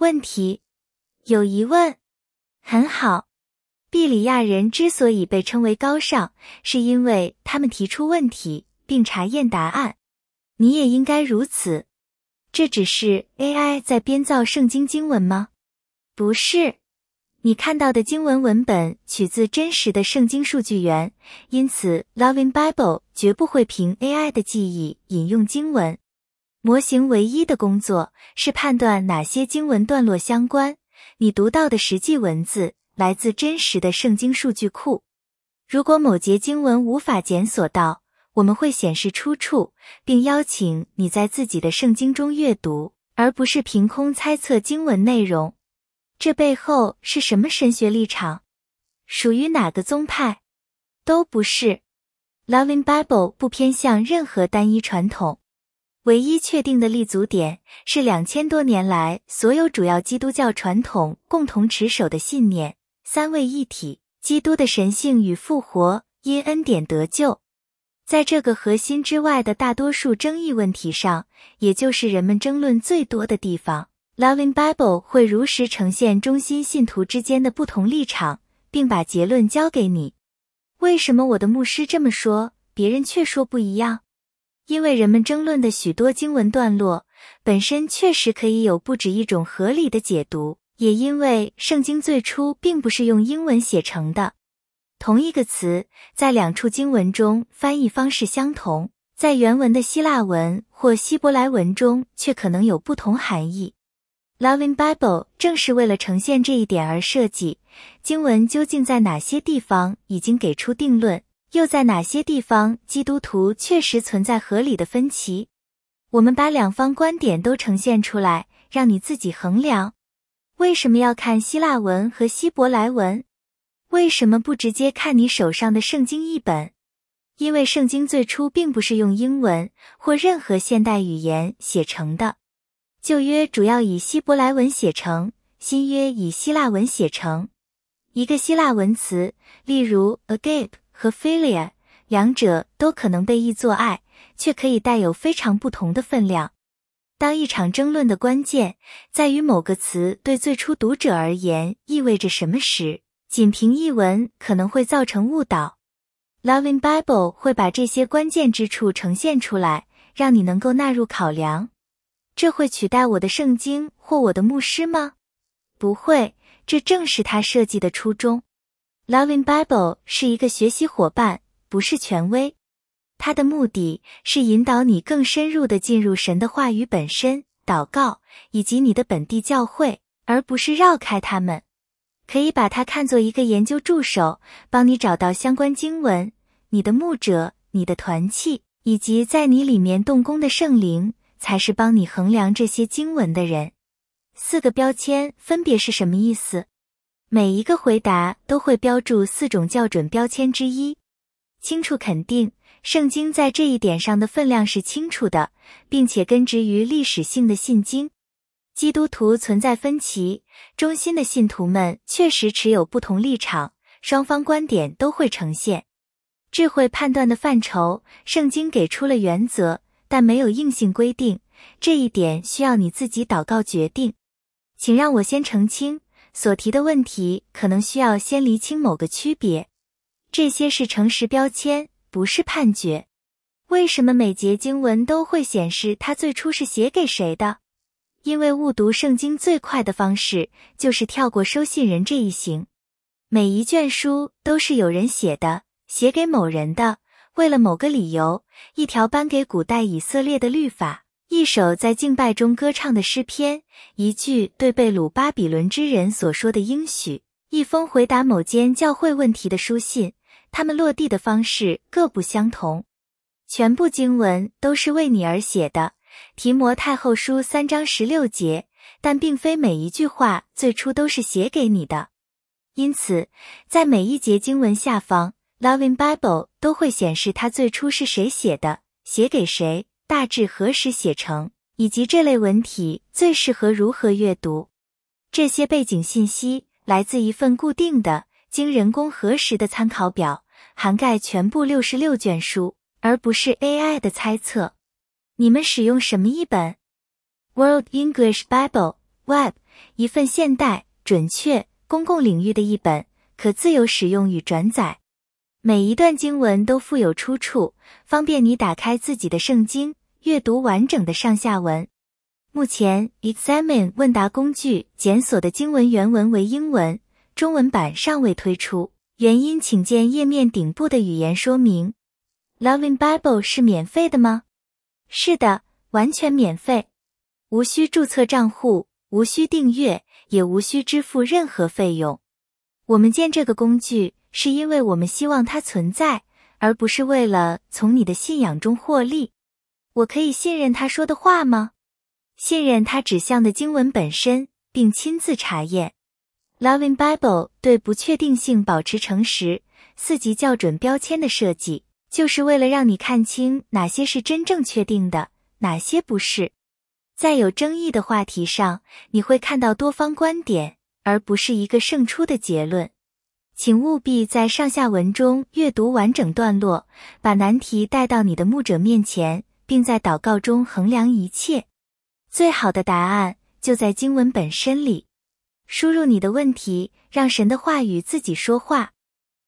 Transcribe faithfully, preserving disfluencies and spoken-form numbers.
问题？有疑问？很好。毕里亚人之所以被称为高尚，是因为他们提出问题，并查验答案。你也应该如此。这只是 A I 在编造圣经经文吗？不是。你看到的经文文本取自真实的圣经数据源，因此 Loving Bible 绝不会凭 A I 的记忆引用经文。模型唯一的工作是判断哪些经文段落相关，你读到的实际文字来自真实的圣经数据库。如果某节经文无法检索到，我们会显示出处，并邀请你在自己的圣经中阅读，而不是凭空猜测经文内容。这背后是什么神学立场？属于哪个宗派？都不是。Loving Bible 不偏向任何单一传统。唯一确定的立足点是两千多年来所有主要基督教传统共同持守的信念：三位一体，基督的神性与复活，因恩典得救。在这个核心之外的大多数争议问题上，也就是人们争论最多的地方， Loving Bible 会如实呈现中心信徒之间的不同立场，并把结论交给你。为什么我的牧师这么说，别人却说不一样？因为人们争论的许多经文段落本身确实可以有不止一种合理的解读，也因为圣经最初并不是用英文写成的。同一个词在两处经文中翻译方式相同，在原文的希腊文或希伯来文中却可能有不同含义。Loving Bible 正是为了呈现这一点而设计，经文究竟在哪些地方已经给出定论，又在哪些地方基督徒确实存在合理的分歧。我们把两方观点都呈现出来，让你自己衡量。为什么要看希腊文和希伯来文？为什么不直接看你手上的圣经译本？因为圣经最初并不是用英文或任何现代语言写成的。旧约主要以希伯来文写成，新约以希腊文写成。一个希腊文词，例如 agape 和 philia， 两者都可能被译作爱，却可以带有非常不同的分量。当一场争论的关键在于某个词对最初读者而言意味着什么时，仅凭译文可能会造成误导。Loving Bible 会把这些关键之处呈现出来，让你能够纳入考量。这会取代我的圣经或我的牧师吗？不会，这正是他设计的初衷。Loving Bible 是一个学习伙伴，不是权威。它的目的是引导你更深入地进入神的话语本身、祷告以及你的本地教会，而不是绕开它们。可以把它看作一个研究助手，帮你找到相关经文，你的牧者、你的团契，以及在你里面动工的圣灵，才是帮你衡量这些经文的人。四个标签分别是什么意思？每一个回答都会标注四种校准标签之一。清楚肯定，圣经在这一点上的分量是清楚的，并且根植于历史性的信经。基督徒存在分歧，忠心的信徒们确实持有不同立场，双方观点都会呈现。智慧判断的范畴，圣经给出了原则，但没有硬性规定，这一点需要你自己祷告决定。请让我先澄清，所提的问题可能需要先厘清某个区别。这些是诚实标签，不是判决。为什么每节经文都会显示它最初是写给谁的？因为误读圣经最快的方式就是跳过收信人这一行。每一卷书都是有人写的，写给某人的，为了某个理由，一条颁给古代以色列的律法，一首在敬拜中歌唱的诗篇，一句对被掳巴比伦之人所说的应许，一封回答某间教会问题的书信，它们落地的方式各不相同。全部经文都是为你而写的，提摩太后书三章十六节，但并非每一句话最初都是写给你的。因此，在每一节经文下方 ，Loving Bible 都会显示它最初是谁写的，写给谁，大致何时写成，以及这类文体最适合如何阅读。这些背景信息来自一份固定的、经人工核实的参考表，涵盖全部六十六卷书，而不是 A I 的猜测。你们使用什么译本？ World English Bible Web 一份现代、准确、公共领域的译本，可自由使用与转载。每一段经文都附有出处，方便你打开自己的圣经，阅读完整的上下文。目前 Examine 问答工具检索的经文原文为英文，中文版尚未推出，原因请见页面顶部的语言说明。Loving Bible 是免费的吗？是的，完全免费。无需注册账户，无需订阅，也无需支付任何费用。我们建这个工具，是因为我们希望它存在，而不是为了从你的信仰中获利。我可以信任他说的话吗？信任他指向的经文本身，并亲自查验。Loving Bible 对不确定性保持诚实，四级校准标签的设计，就是为了让你看清哪些是真正确定的，哪些不是。在有争议的话题上，你会看到多方观点，而不是一个胜出的结论。请务必在上下文中阅读完整段落，把难题带到你的牧者面前，并在祷告中衡量一切。最好的答案就在经文本身里。输入你的问题，让神的话语自己说话。